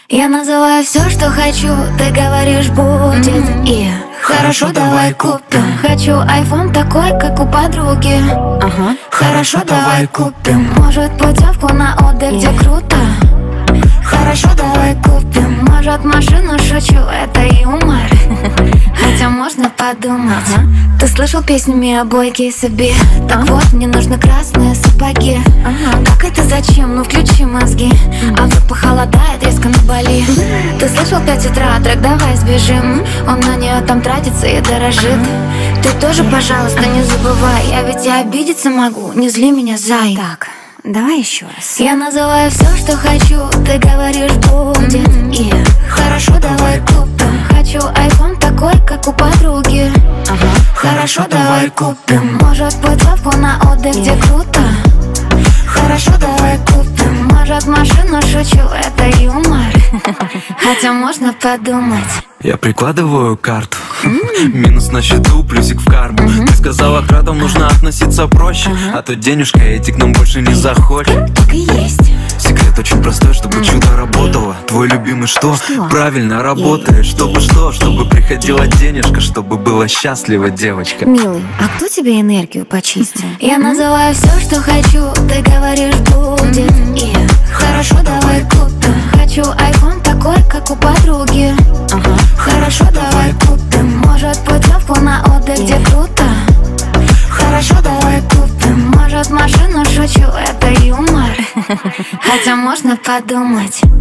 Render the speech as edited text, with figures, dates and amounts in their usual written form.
Я называю все, что хочу, ты говоришь будет. И хорошо, давай купим. Хочу айфон такой, как у подруги. Хорошо, давай купим. Может, путевку на отдых, где круто. Хорошо, давай купим. Может, машину, шучу, это юмор. Хотя можно подумать. Ты слышал песню Миа Бойки и Саби? Так вот, мне нужны красные сапоги. Как это зачем? Ну включи мозги. А вдруг похолодает резко на Бали? Ты слышал 5 утра трек «Давай сбежим»? Он на нее там тратится и дорожит. Ты тоже, пожалуйста, не забывай. Я ведь и обидеться могу, не зли меня, зай. Так, давай еще раз. Я называю все, что хочу, ты говоришь будет. И хорошо, давай купим. Хочу айфон такой, как у подруги. Хорошо, давай купим. Может, путевку на отдых, где круто. Хорошо, давай купим. Может, машину, шучу, это юмор. Хотя можно подумать. Я прикладываю карту, минус на счету, плюсик в карму. Ты сказала, к радам нужно относиться проще, а то денежка эти к нам больше не захочет. Так и есть. Секрет очень простой, чтобы чудо работало. Твой любимый что? Правильно работает. Чтобы что? Чтобы приходила денежка, чтобы была счастлива девочка. Милый, а кто тебе энергию почистил? Я называю все, что хочу, ты говоришь будет. И хорошо, давай купим. Хочу айфон такой, как у подруги. Хорошо, давай купим. Может, путевку на отдых, где круто. Хорошо, давай купим. Может, машину, шучу, это юмор. Хотя можно подумать.